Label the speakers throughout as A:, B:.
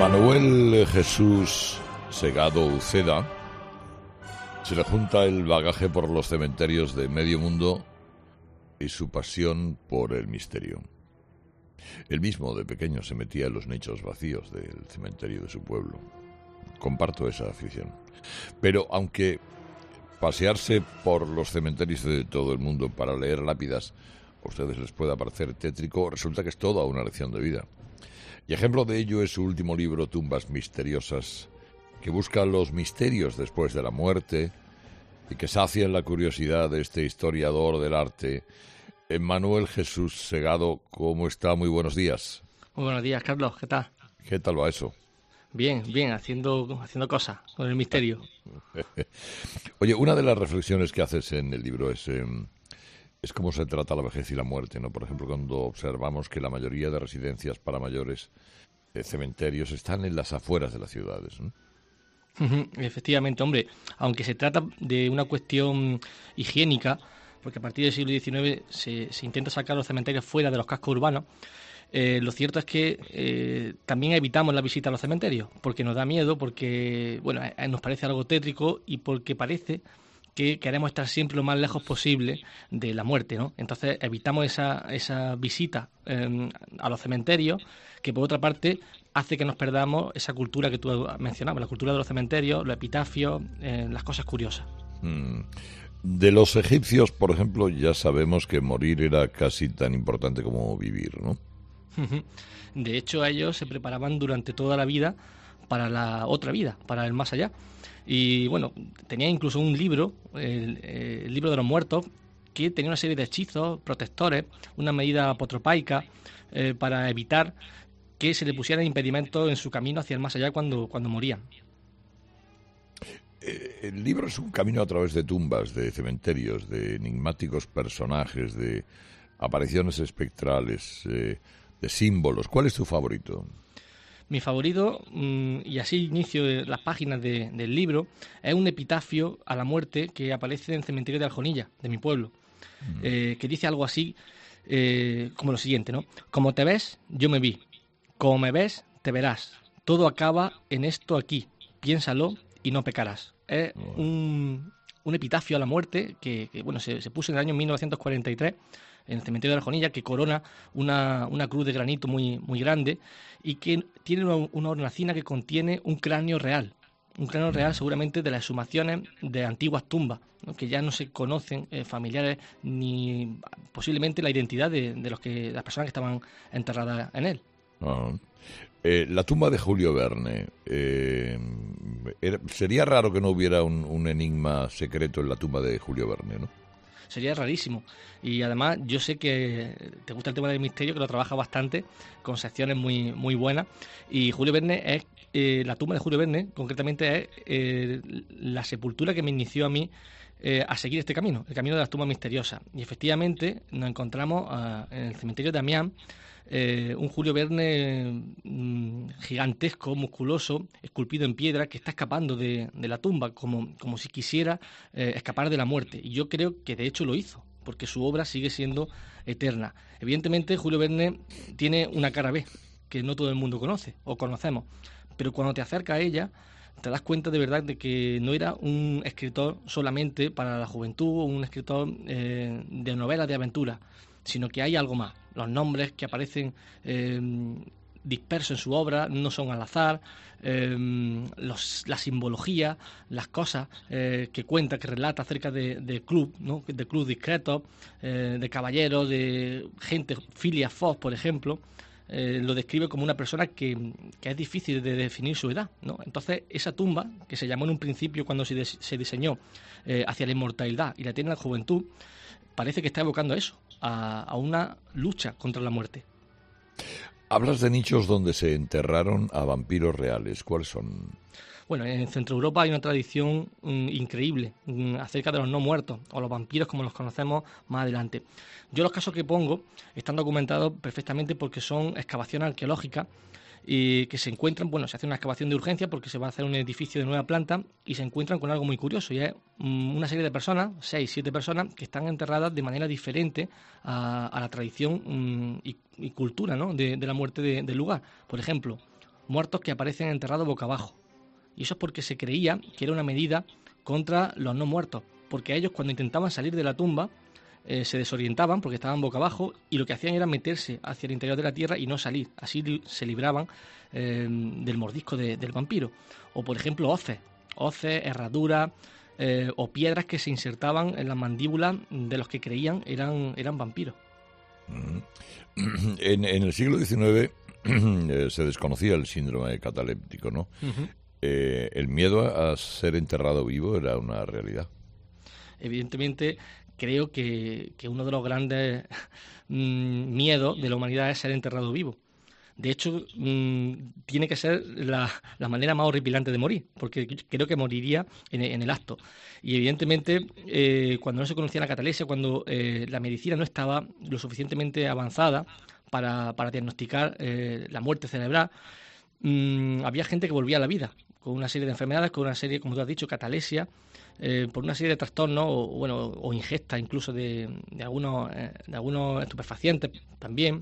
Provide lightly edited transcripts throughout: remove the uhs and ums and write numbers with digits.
A: Manuel Jesús Segado Uceda se le junta el bagaje por los cementerios de medio mundo y su pasión por el misterio. Él mismo de pequeño se metía en los nichos vacíos del cementerio de su pueblo. Comparto esa afición. Pero aunque pasearse por los cementerios de todo el mundo para leer lápidas a ustedes les pueda parecer tétrico, resulta que es toda una lección de vida. Y ejemplo de ello es su último libro, Tumbas Misteriosas, que busca los misterios después de la muerte y que sacia en la curiosidad de este historiador del arte. Manuel Jesús Segado, ¿cómo está? Muy buenos días.
B: Muy buenos días, Carlos. ¿Qué tal?
A: ¿Qué tal va eso?
B: Bien, haciendo cosas con el misterio.
A: Oye, una de las reflexiones que haces en el libro es cómo se trata la vejez y la muerte, ¿no? Por ejemplo, cuando observamos que la mayoría de residencias para mayores, cementerios, están en las afueras de las ciudades, ¿no?
B: Efectivamente, hombre, aunque se trata de una cuestión higiénica, porque a partir del siglo XIX se intenta sacar los cementerios fuera de los cascos urbanos, lo cierto es que también evitamos la visita a los cementerios, porque nos da miedo, porque bueno, nos parece algo tétrico y porque parece que queremos estar siempre lo más lejos posible de la muerte, ¿no? Entonces evitamos esa visita a los cementerios, que por otra parte hace que nos perdamos esa cultura que tú mencionabas, la cultura de los cementerios, los epitafios, las cosas curiosas.
A: De los egipcios, por ejemplo, ya sabemos que morir era casi tan importante como vivir, ¿no?
B: De hecho, ellos se preparaban durante toda la vida para la otra vida, para el más allá. Y bueno, tenía incluso un libro, el libro de los muertos, que tenía una serie de hechizos, protectores, una medida apotropaica para evitar que se le pusieran impedimentos en su camino hacia el más allá cuando morían.
A: El libro es un camino a través de tumbas, de cementerios, de enigmáticos personajes, de apariciones espectrales, de símbolos. ¿Cuál es tu favorito?
B: Mi favorito, y así inicio las páginas del libro, es un epitafio a la muerte que aparece en el cementerio de Aljonilla, de mi pueblo, que dice algo así como lo siguiente, ¿no? Como te ves, yo me vi. Como me ves, te verás. Todo acaba en esto aquí. Piénsalo y no pecarás. Es un epitafio a la muerte que bueno, se puso en el año 1943 en el cementerio de Aljonilla, que corona una cruz de granito muy, muy grande y que tiene una hornacina que contiene un cráneo real seguramente de las exhumaciones de antiguas tumbas, ¿no? Que ya no se conocen familiares ni posiblemente la identidad de las personas que estaban enterradas en él.
A: La tumba de Julio Verne, sería raro que no hubiera un enigma secreto en la tumba de Julio Verne, ¿no?
B: Sería rarísimo. Y además yo sé que te gusta el tema del misterio, que lo trabaja bastante, con secciones muy buenas. Y Julio Verne es, la tumba de Julio Verne, concretamente es la sepultura que me inició a mí a seguir este camino, el camino de las tumbas misteriosas. Y efectivamente nos encontramos en el cementerio de Amiens, un Julio Verne gigantesco, musculoso, esculpido en piedra, que está escapando de la tumba, como si quisiera escapar de la muerte. Y yo creo que de hecho lo hizo, porque su obra sigue siendo eterna. Evidentemente, Julio Verne tiene una cara B, que no todo el mundo conoce o conocemos, pero cuando te acercas a ella, te das cuenta de verdad de que no era un escritor solamente para la juventud, un escritor de novelas de aventura, sino que hay algo más. Los nombres que aparecen dispersos en su obra no son al azar, la simbología, las cosas que cuenta, que relata acerca de club, ¿no? De club discretos, de caballeros, de gente, Phileas Fogg, por ejemplo, lo describe como una persona que es difícil de definir su edad, ¿no? Entonces, esa tumba, que se llamó en un principio cuando se diseñó hacia la inmortalidad y la eterna juventud, parece que está evocando eso, a una lucha contra la muerte.
A: Hablas de nichos donde se enterraron a vampiros reales. ¿Cuáles son?
B: Bueno, en Centro Europa hay una tradición increíble acerca de los no muertos, o los vampiros como los conocemos más adelante. Yo los casos que pongo están documentados perfectamente porque son excavaciones arqueológicas y que se encuentran, bueno, se hace una excavación de urgencia porque se va a hacer un edificio de nueva planta y se encuentran con algo muy curioso, y es una serie de personas, 6, 7 personas, que están enterradas de manera diferente a la tradición y cultura, ¿no?, de la muerte del lugar. Por ejemplo, muertos que aparecen enterrados boca abajo. Y eso es porque se creía que era una medida contra los no muertos, porque ellos cuando intentaban salir de la tumba se desorientaban porque estaban boca abajo y lo que hacían era meterse hacia el interior de la tierra y no salir. Así se libraban del mordisco del vampiro. O por ejemplo hoces, herraduras o piedras que se insertaban en las mandíbulas de los que creían eran vampiros.
A: En el siglo XIX se desconocía el síndrome cataléptico, ¿no? Uh-huh. El miedo a ser enterrado vivo era una realidad.
B: Evidentemente, creo que uno de los grandes miedos de la humanidad es ser enterrado vivo. De hecho, tiene que ser la manera más horripilante de morir, porque creo que moriría en el acto. Y evidentemente, cuando no se conocía la catalepsia, cuando la medicina no estaba lo suficientemente avanzada para diagnosticar la muerte cerebral, había gente que volvía a la vida, con una serie de enfermedades, con una serie, como tú has dicho, catalepsia, por una serie de trastornos o ingesta incluso de algunos estupefacientes también.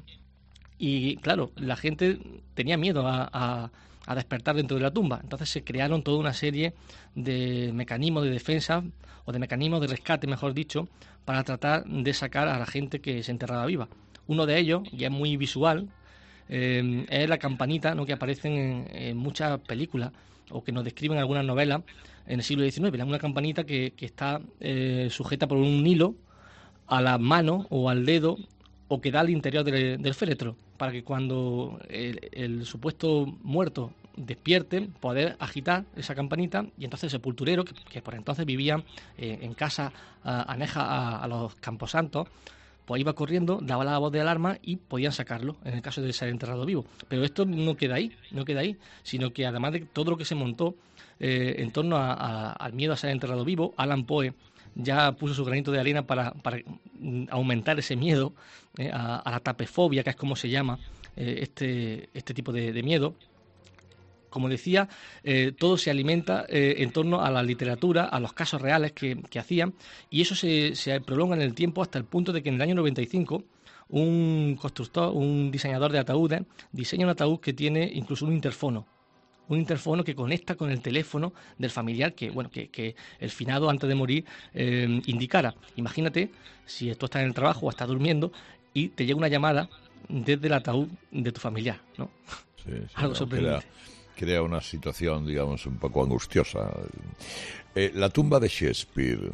B: Y claro, la gente tenía miedo a despertar dentro de la tumba. Entonces se crearon toda una serie de mecanismos de defensa o de mecanismos de rescate, mejor dicho, para tratar de sacar a la gente que se enterraba viva. Uno de ellos, y es muy visual, es la campanita, ¿no?, que aparece en muchas películas o que nos describen algunas novelas en el siglo XIX. Es una campanita que está sujeta por un hilo a la mano o al dedo o que da al interior del féretro, para que cuando el supuesto muerto despierte, poder agitar esa campanita, y entonces el sepulturero, que por entonces vivía en casa aneja a los camposantos, pues iba corriendo, daba la voz de alarma y podían sacarlo en el caso de ser enterrado vivo. Pero esto no queda ahí, sino que además de todo lo que se montó en torno al miedo a ser enterrado vivo, Allan Poe ya puso su granito de arena para aumentar ese miedo a la tapefobia, que es como se llama este tipo de miedo. Como decía, todo se alimenta en torno a la literatura, a los casos reales que hacían, y eso se prolonga en el tiempo hasta el punto de que en el año 95 un constructor, un diseñador de ataúdes, diseña un ataúd que tiene incluso un interfono que conecta con el teléfono del familiar que el finado antes de morir indicara. Imagínate si tú estás en el trabajo o estás durmiendo y te llega una llamada desde el ataúd de tu familiar, ¿no?
A: Sí,
B: algo sorprendente.
A: Crea una situación, digamos, un poco angustiosa. La tumba de Shakespeare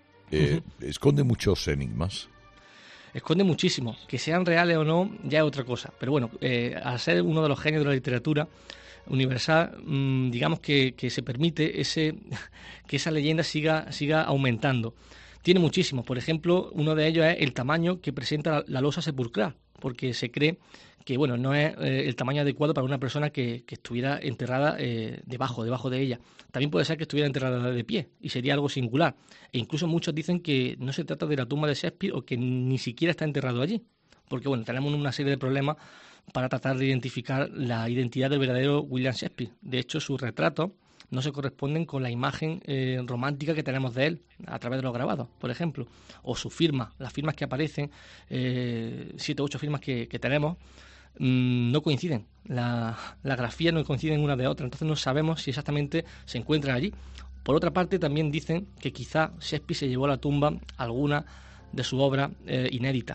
A: esconde muchos enigmas.
B: Esconde muchísimo. Que sean reales o no, ya es otra cosa. Pero bueno, al ser uno de los genios de la literatura universal, digamos que se permite que esa leyenda siga aumentando. Tiene muchísimos. Por ejemplo, uno de ellos es el tamaño que presenta la losa sepulcral, porque se cree que no es el tamaño adecuado para una persona que estuviera enterrada debajo de ella. También puede ser que estuviera enterrada de pie, y sería algo singular. E incluso muchos dicen que no se trata de la tumba de Shakespeare o que ni siquiera está enterrado allí, porque tenemos una serie de problemas para tratar de identificar la identidad del verdadero William Shakespeare. De hecho, sus retratos no se corresponden con la imagen romántica que tenemos de él a través de los grabados, por ejemplo, o su firma, las firmas que aparecen, 7 u 8 firmas que tenemos, no coinciden, la grafía no coinciden una de otra, entonces no sabemos si exactamente se encuentran allí. Por otra parte, también dicen que quizá Shakespeare se llevó a la tumba alguna de su obra inédita.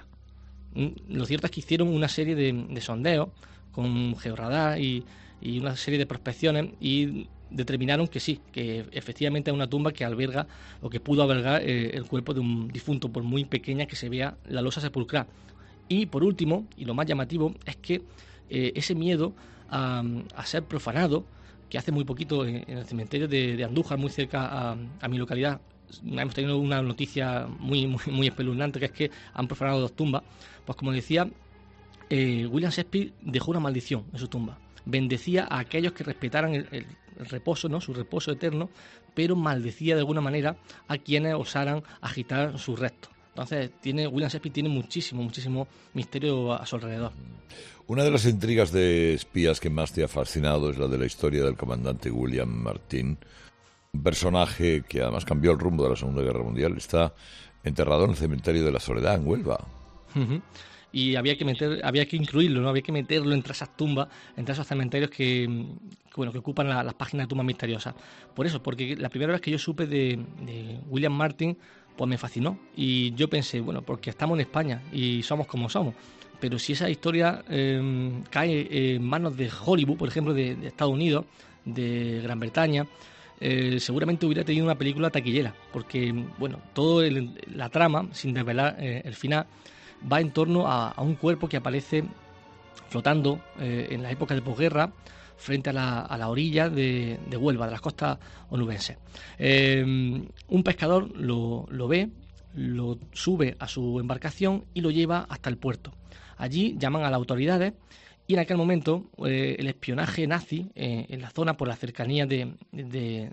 B: Lo cierto es que hicieron una serie de sondeos con georradar y una serie de prospecciones y determinaron que sí, que efectivamente es una tumba que alberga o que pudo albergar el cuerpo de un difunto, por muy pequeña que se vea la losa sepulcral. Y por último, y lo más llamativo, es que ese miedo a ser profanado, que hace muy poquito en el cementerio de Andújar, muy cerca a mi localidad, hemos tenido una noticia muy espeluznante, que es que han profanado 2 tumbas. Pues como decía, William Shakespeare dejó una maldición en su tumba. Bendecía a aquellos que respetaran el reposo, ¿no?, su reposo eterno, pero maldecía de alguna manera a quienes osaran agitar sus restos. Entonces, William Shakespeare tiene muchísimo misterio a su alrededor.
A: Una de las intrigas de espías que más te ha fascinado es la de la historia del comandante William Martin, un personaje que además cambió el rumbo de la Segunda Guerra Mundial. Está enterrado en el cementerio de la Soledad, en Huelva.
B: Uh-huh. y había que incluirlo, ¿no? Había que meterlo entre esas tumbas, entre esos cementerios que ocupan las páginas de tumbas misteriosas. Por eso, porque la primera vez que yo supe de William Martin, pues me fascinó. Y yo pensé, bueno, porque estamos en España y somos como somos. Pero si esa historia cae en manos de Hollywood, por ejemplo, de Estados Unidos, de Gran Bretaña, seguramente hubiera tenido una película taquillera, porque bueno, toda la trama, sin desvelar el final, va en torno a un cuerpo que aparece flotando en la época de posguerra frente a la orilla de Huelva, de las costas onubenses. Un pescador lo ve, lo sube a su embarcación y lo lleva hasta el puerto. Allí llaman a las autoridades y en aquel momento el espionaje nazi en la zona, por la cercanía del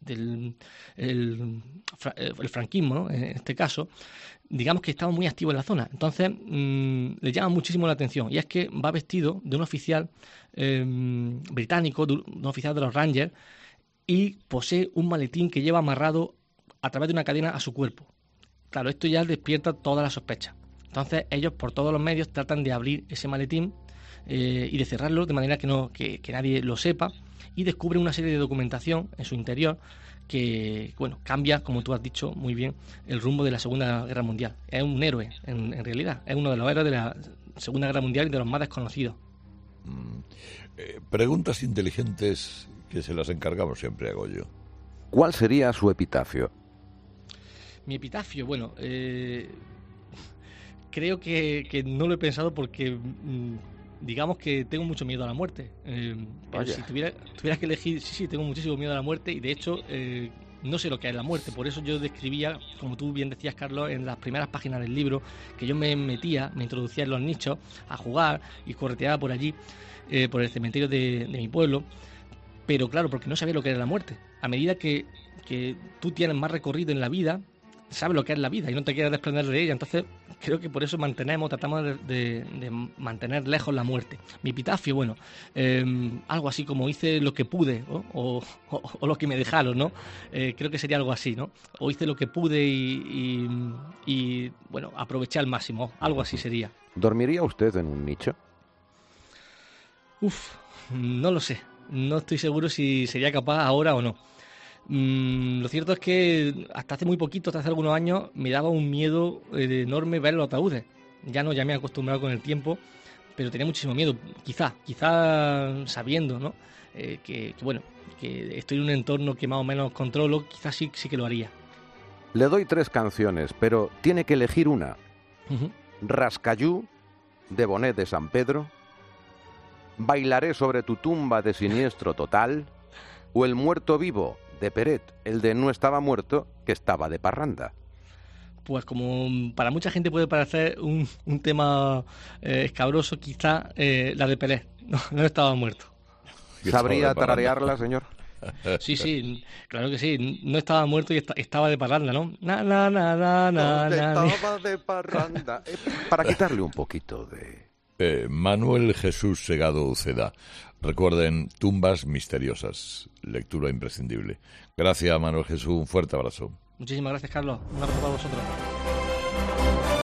B: franquismo, ¿no? En este caso, digamos que estaba muy activo en la zona. Entonces le llama muchísimo la atención, y es que va vestido de un oficial británico, de un oficial de los Rangers, y posee un maletín que lleva amarrado a través de una cadena a su cuerpo. Claro, esto ya despierta todas las sospechas. Entonces ellos por todos los medios tratan de abrir ese maletín y de cerrarlo de manera que nadie lo sepa, y descubren una serie de documentación en su interior que, bueno, cambia, como tú has dicho muy bien, el rumbo de la Segunda Guerra Mundial. Es un héroe, en realidad. Es uno de los héroes de la Segunda Guerra Mundial y de los más desconocidos.
A: Preguntas inteligentes que se las encargamos siempre a Goyo.
C: ¿Cuál sería su epitafio?
B: Mi epitafio, bueno, creo que no lo he pensado porque digamos que tengo mucho miedo a la muerte. Pero si tuviera que elegir, sí, tengo muchísimo miedo a la muerte, y de hecho no sé lo que es la muerte. Por eso yo describía, como tú bien decías, Carlos, en las primeras páginas del libro, que yo me introducía en los nichos a jugar y correteaba por allí, por el cementerio de mi pueblo. Pero claro, porque no sabía lo que era la muerte. A medida que tú tienes más recorrido en la vida, sabes lo que es la vida y no te quieres desprender de ella. Entonces creo que por eso tratamos de mantener lejos la muerte. Mi epitafio, bueno, algo así como hice lo que pude, ¿no? o lo que me dejaron, ¿no? Creo que sería algo así, ¿no? O hice lo que pude y bueno, aproveché al máximo, algo así sería.
C: ¿Dormiría usted en un nicho?
B: No lo sé. No estoy seguro si sería capaz ahora o no. Lo cierto es que hasta hace muy poquito, hasta hace algunos años, me daba un miedo enorme ver los ataúdes. Ya no, ya me he acostumbrado con el tiempo, pero tenía muchísimo miedo. Quizá sabiendo, ¿no? Que estoy en un entorno que más o menos controlo, quizás sí que lo haría.
C: Le doy 3 canciones, pero tiene que elegir una. Rascayú, de Bonet de San Pedro, Bailaré sobre tu tumba, de Siniestro Total, o El muerto vivo, de Peret, el de No estaba muerto, que estaba de parranda.
B: Pues como para mucha gente puede parecer un tema escabroso, quizá la de Peret, no estaba muerto.
C: ¿Sabría tararearla, señor?
B: Sí, claro que sí. No estaba muerto y estaba de parranda, ¿no?
C: Estaba de parranda. Para quitarle un poquito de...
A: Manuel Jesús Segado Uceda. Recuerden, Tumbas misteriosas. Lectura imprescindible. Gracias, Manuel Jesús. Un fuerte abrazo.
B: Muchísimas gracias, Carlos. Un abrazo para vosotros.